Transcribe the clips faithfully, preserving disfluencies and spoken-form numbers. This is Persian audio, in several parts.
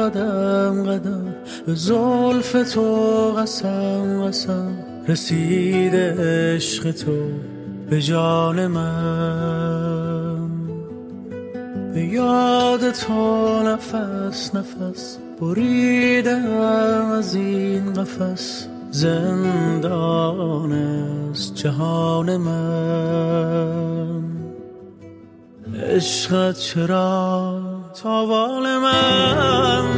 قدم قدم به زلف تو قسم قسم رسیده عشق تو به جان من. به یاد تو نفس نفس بریدم از این قفس، زندان است جهان من. عشقت چرا تاوان من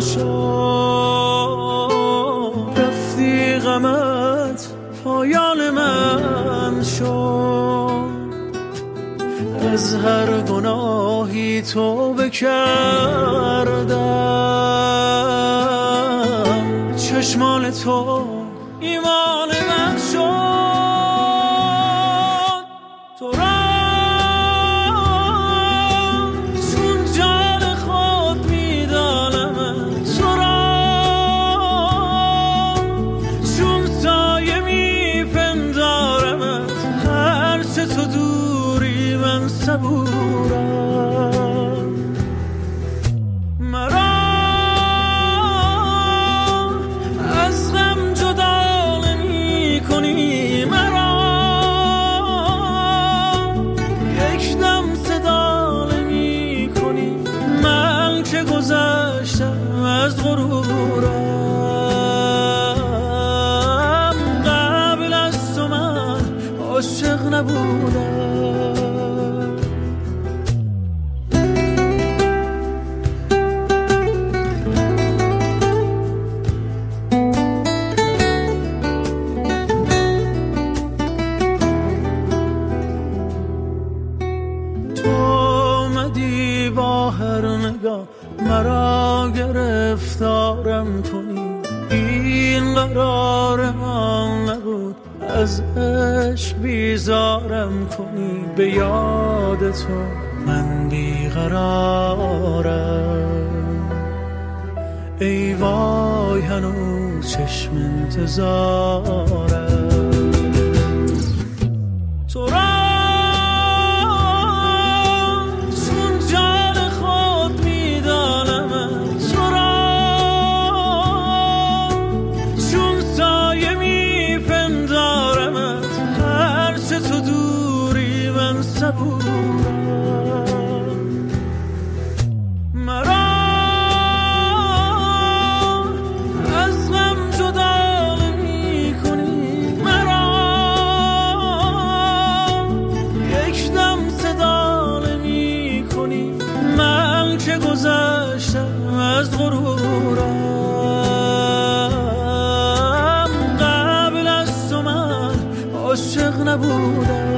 شد، رفتی غمت پایان من شد. از هر گناهی توبه کردم، چشمان تو ایمان من شد. تو را چون جان خود میدانم، تو را چون سایه میپندارم، هرچه تو دوری من صبورم. مرا از غم جدا نمی کنی، مرا یک دم صدا نمی کنی. من که گذشتم از غرورم، قبل از تو من عاشق نبودم. با هر نگاه مرا گرفتارم کنی، این قرار من نبود از عشق بیزارم کنی. به یاد تو من بیقرارم، ای وای هنوز چشم انتظارم. تو را مرا از غم جدا نمی کنی، مرا یک دم صدا نمی کنی. من که گذشتم از غرورم، قبل از تو من عاشق نبودم.